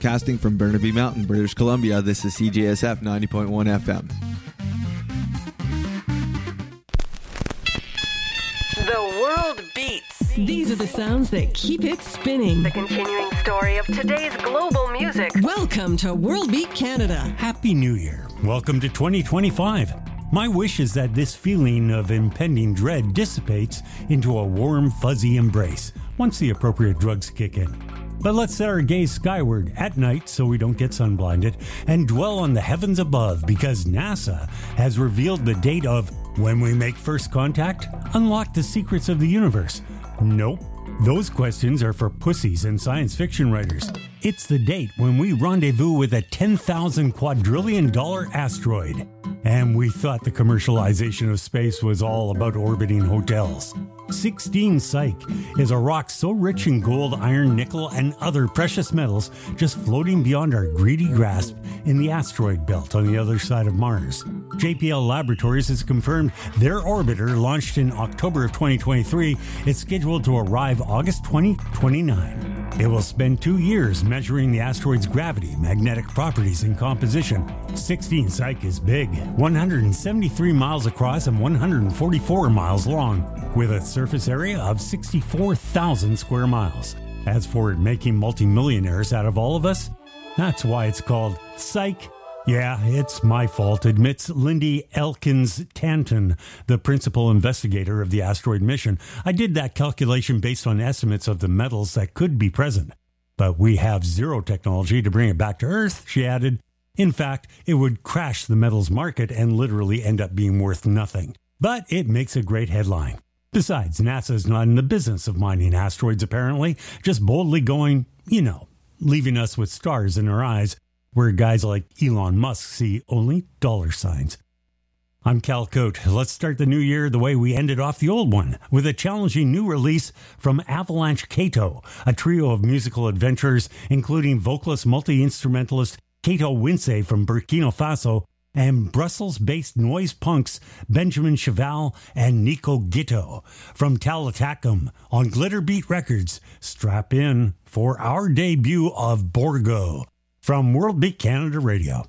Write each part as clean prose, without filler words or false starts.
Casting from Burnaby Mountain, British Columbia, this is CJSF 90.1 FM. The world beats. These are the sounds that keep it spinning. The continuing story of today's global music. Welcome to World Beat Canada. Happy New Year. Welcome to 2025. My wish is that this feeling of impending dread dissipates into a warm, fuzzy embrace once the appropriate drugs kick in. But let's set our gaze skyward at night so we don't get sunblinded and dwell on the heavens above, because NASA has revealed the date of when we make first contact, unlock the secrets of the universe. Nope. Those questions are for pussies and science fiction writers. It's the date when we rendezvous with a $10,000 quadrillion asteroid. And we thought the commercialization of space was all about orbiting hotels. 16 Psyche is a rock so rich in gold, iron, nickel, and other precious metals just floating beyond our greedy grasp in the asteroid belt on the other side of Mars. JPL Laboratories has confirmed their orbiter, launched in October of 2023, is scheduled to arrive August 2029. It will spend 2 years measuring the asteroid's gravity, magnetic properties, and composition. 16 Psyche is big, 173 miles across and 144 miles long, with a surface area of 64,000 square miles. As for it making multimillionaires out of all of us, that's why it's called Psych. Yeah, it's my fault, admits Lindy Elkins Tanton, the principal investigator of the asteroid mission. I did that calculation based on estimates of the metals that could be present. But we have zero technology to bring it back to Earth, she added. In fact, it would crash the metals market and literally end up being worth nothing. But it makes a great headline. Besides, NASA's not in the business of mining asteroids, apparently, just boldly going, leaving us with stars in our eyes, where guys like Elon Musk see only dollar signs. I'm Cal Cote. Let's start the new year the way we ended off the old one, with a challenging new release from Avalanche Kato, a trio of musical adventurers, including vocalist, multi-instrumentalist Kato Winsey from Burkina Faso, and Brussels-based noise punks Benjamin Cheval and Nico Gitto from Talatacum on Glitterbeat Records. Strap in for our debut of Borgo from World Beat Canada Radio.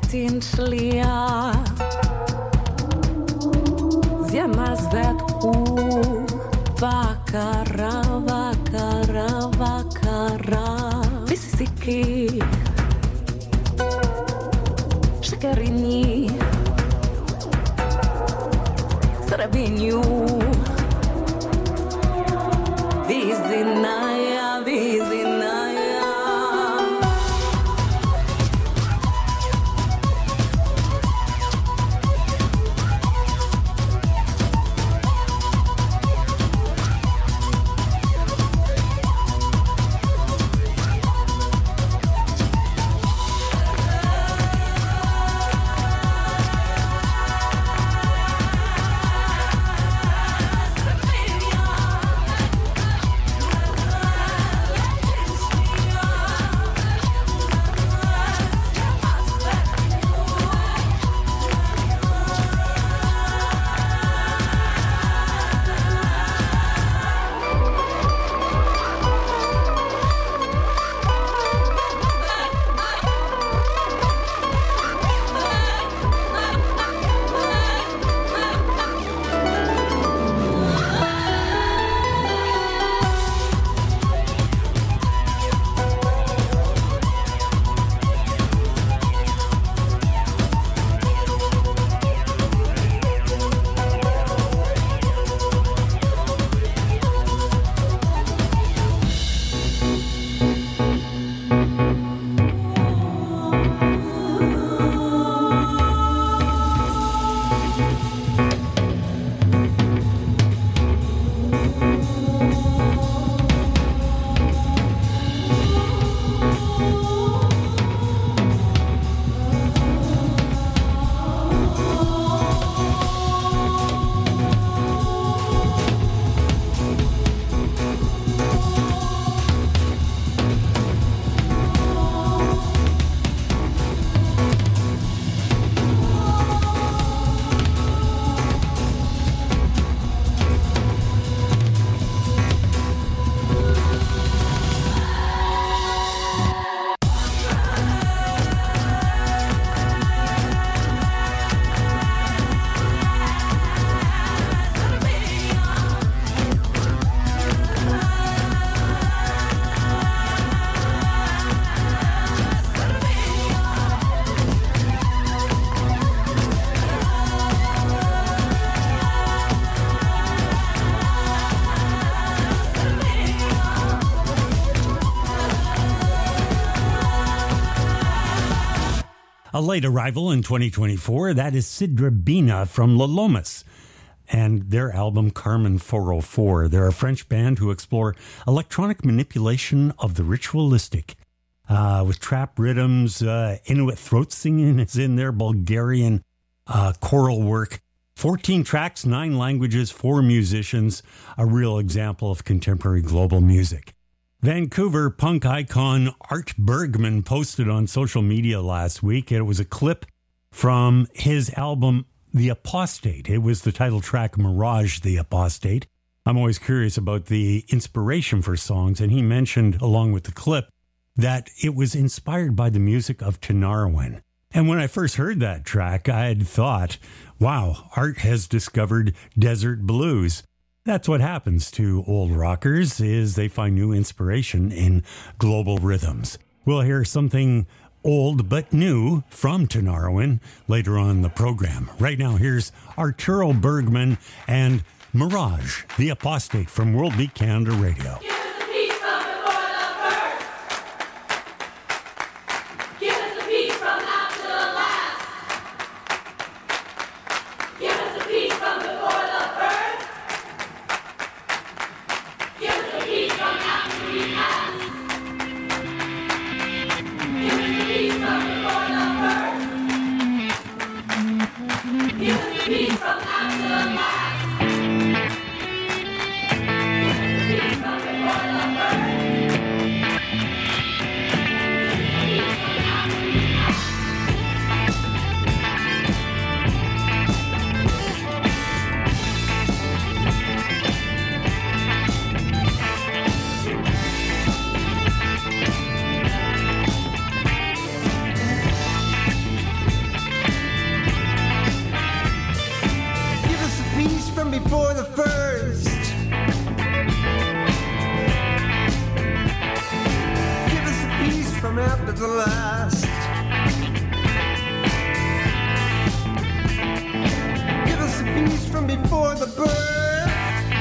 tinčlia Zima zvetku vakara, vakara, vakara Visisiki Šekerini Srebrnju Vizinaja, vizinaja A late arrival in 2024, that is Sidra Bina from La Lomas and their album Carmen 404. They're a French band who explore electronic manipulation of the ritualistic with trap rhythms. Inuit throat singing is in there, Bulgarian choral work. 14 tracks, 9 languages, 4 musicians, a real example of contemporary global music. Vancouver punk icon Art Bergman posted on social media last week. It was a clip from his album, The Apostate. It was the title track, Mirage, The Apostate. I'm always curious about the inspiration for songs, and he mentioned, along with the clip, that it was inspired by the music of Tinariwen. And when I first heard that track, I had thought, wow, Art has discovered desert blues. That's what happens to old rockers, is they find new inspiration in global rhythms. We'll hear something old but new from Tinariwen later on in the program. Right now, here's Arturo Bergman and Mirage, The Apostate from World Beat Canada Radio. From after the last. Give us a piece from before the birth.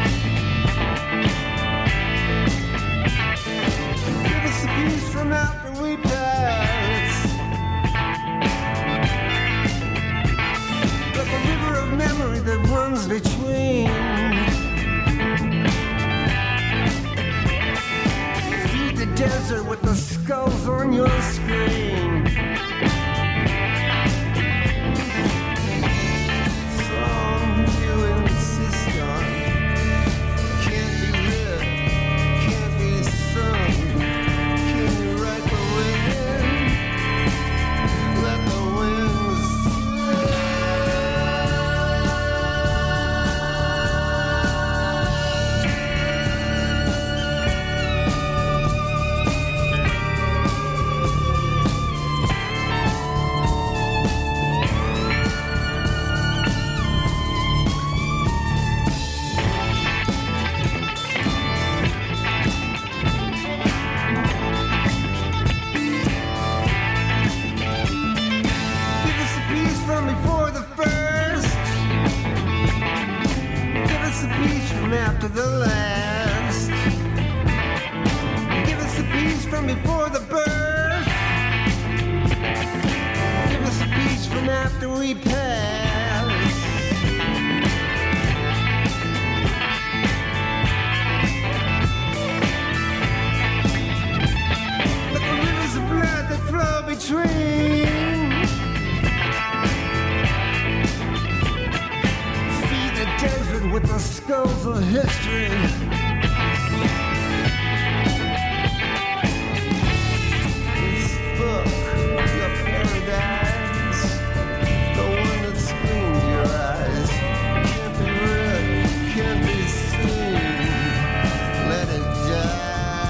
Give us a piece from after we pass. Like a river of memory that runs between. Feed the desert with the skulls on your screen. Some you insist on can't be read, can't be sung. Can you write the wind? Let the wind sing. Give us a piece from before the first. Give us a piece from after the last. Give us a piece from before the birth. Give us a piece from after we pass. Like the rivers of blood that flow between. Feed the desert with the skulls of history. This book, your paradise, the one that screams your eyes, can't be read, can't be seen. Let it die.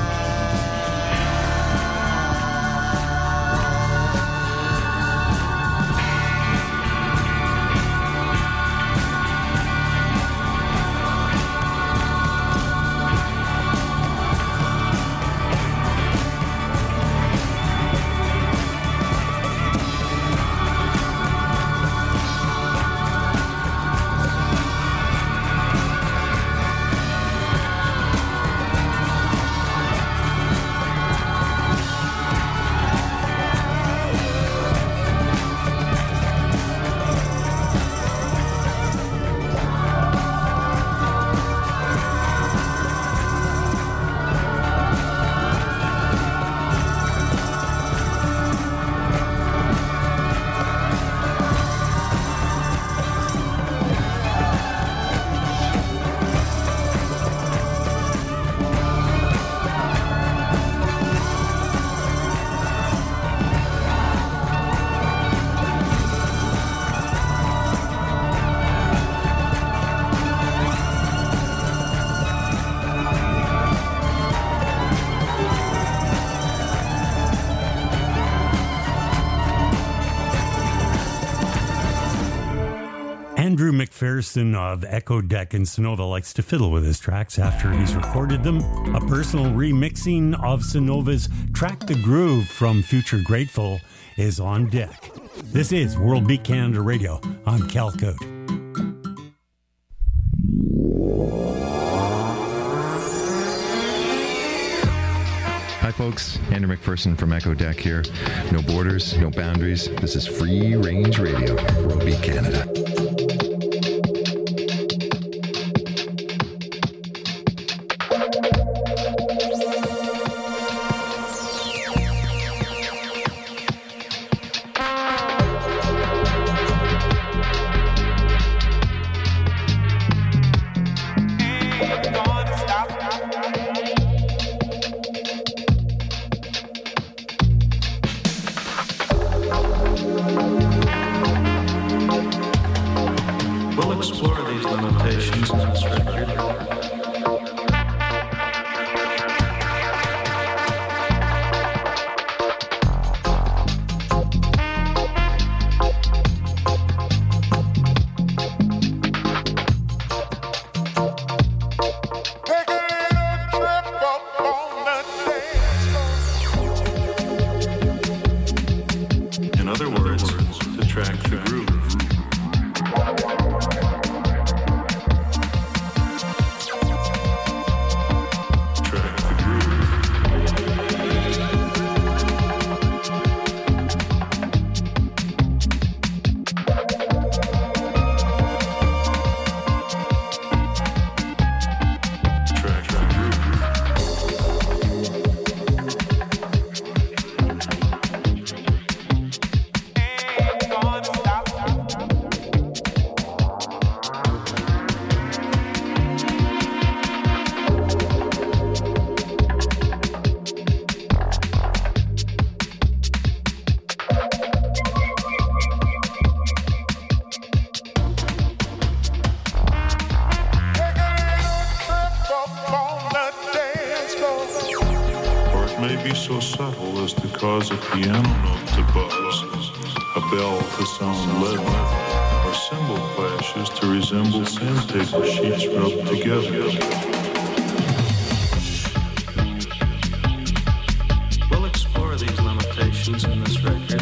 Andrew McPherson of Echo Deck in Sonova likes to fiddle with his tracks after he's recorded them. A personal remixing of Sonova's Track the Groove from Future Grateful is on deck. This is World Beat Canada Radio on Calcode. Hi folks, Andrew McPherson from Echo Deck here. No borders, no boundaries. This is Free Range Radio, World Beat Canada. may be so subtle as to cause a piano note to buzz, a bell to sound leaden, or cymbal clashes to resemble sandpaper sheets rubbed together. We'll explore these limitations in this record.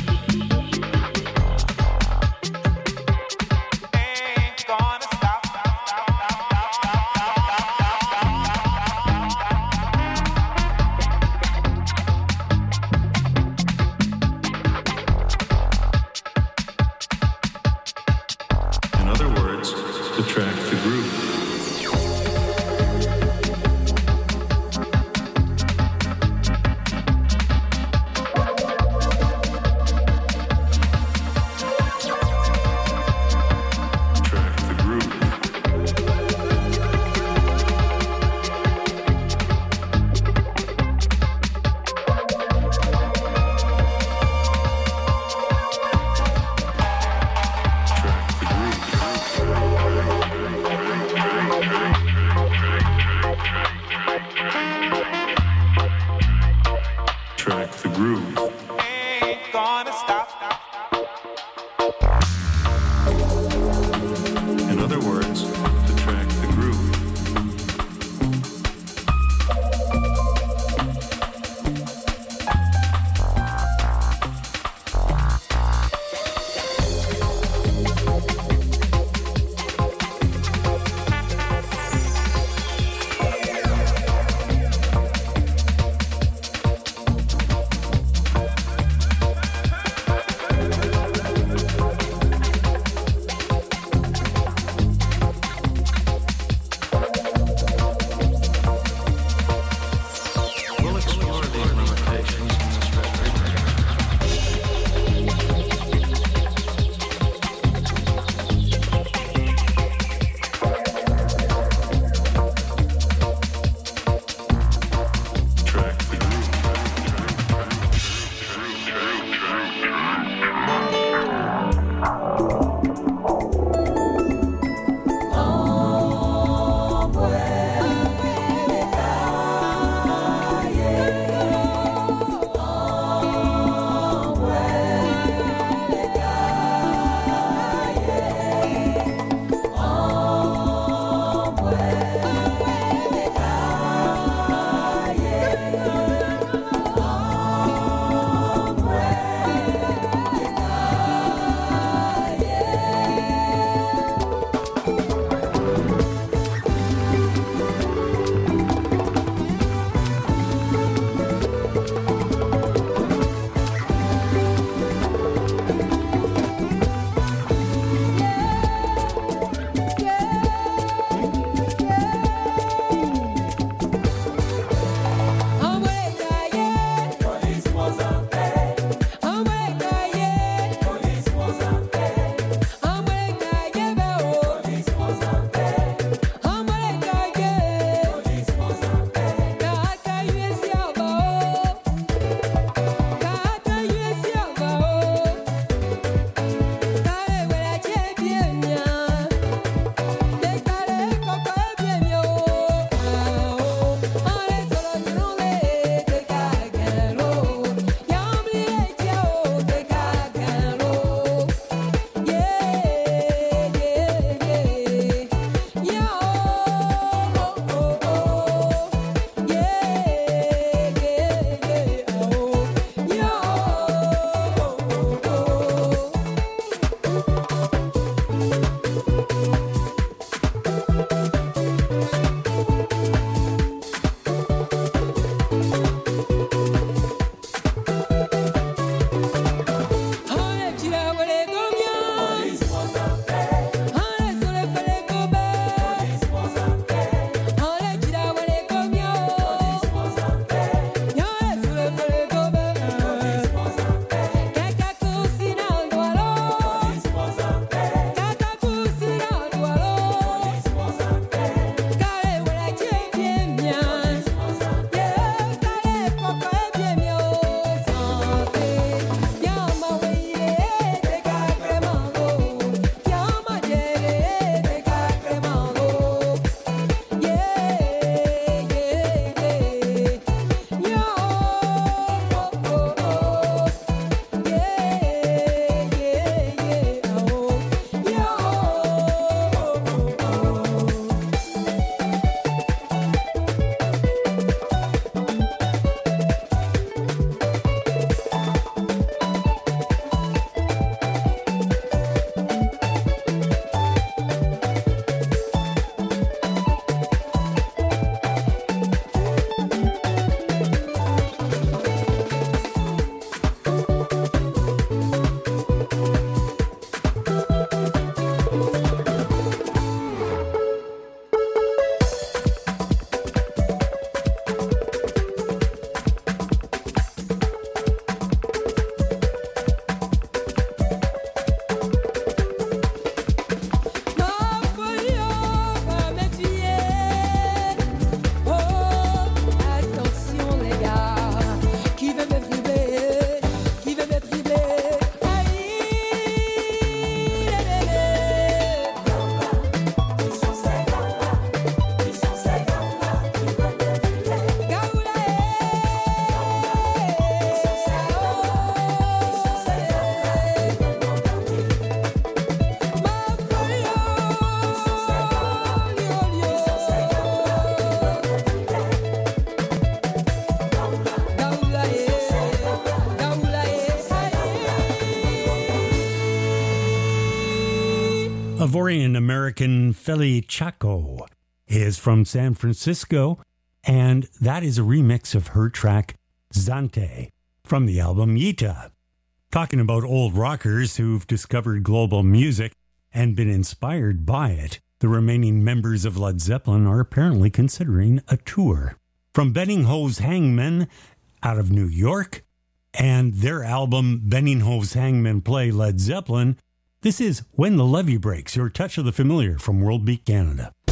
Ivorian-American Feli Chaco is from San Francisco, and that is a remix of her track Zante from the album Yita. Talking about old rockers who've discovered global music and been inspired by it, the remaining members of Led Zeppelin are apparently considering a tour. From Benningho's Hangmen out of New York and their album Benningho's Hangmen Play Led Zeppelin, this is When the Levee Breaks, your touch of the familiar from World Beat Canada.